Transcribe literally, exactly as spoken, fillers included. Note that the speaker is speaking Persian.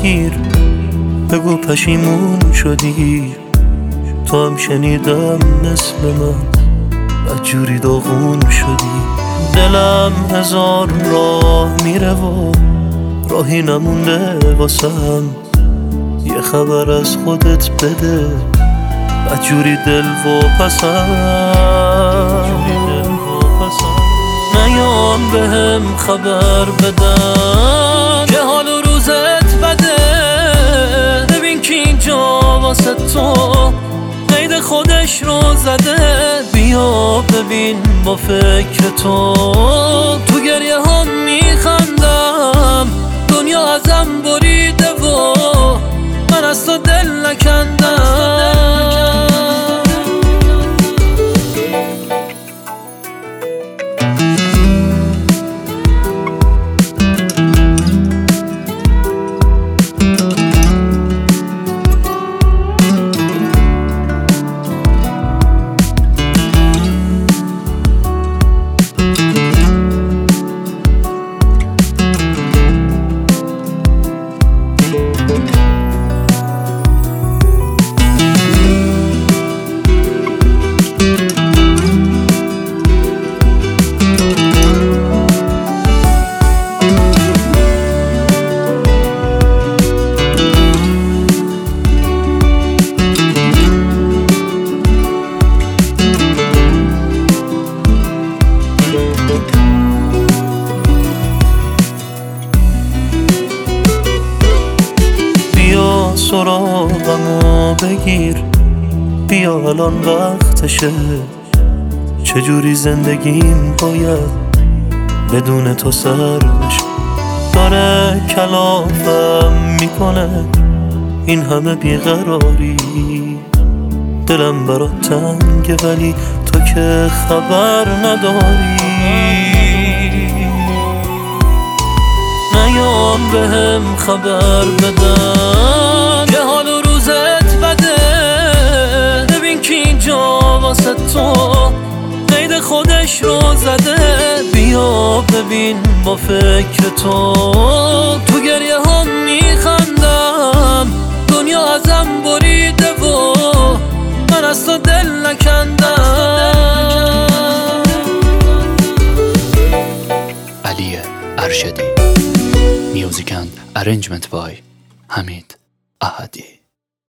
بگیر، بگو پشیمون شدی. تو هم شنیدم مثل من بدجوری داغون شدی. دلم هزار راه میره و راهی نمونده واسم. یه خبر از خودت بده، بدجوری دل و پسم. نیان بهم خبر بدن که حال و روزت بده. ببین که اینجا واسه تو قید خودش رو زده. بیا ببین با فکر تو تو گریه ها میخندم. دنیا ازم بریده و من از تو دل نکندم. بیا سراغمو بگیر، بیا الان وقتشه. چجوری زندگیم باید بدون تو سر بشه. داره کلافم میکنه این همه بیقراری. دلم برات تنگه ولی تو که خبر نداری. نیان بهم خبر بدن که حال و روزت بده. ببین که اینجا واسه تو قید خودش رو زده. بیا ببین با فکر تو تو گریه ها میخندم. دنیا ازم بریده و من از تو دل نکندم. علی ارشدی. Music and arrangement by حمید احدی.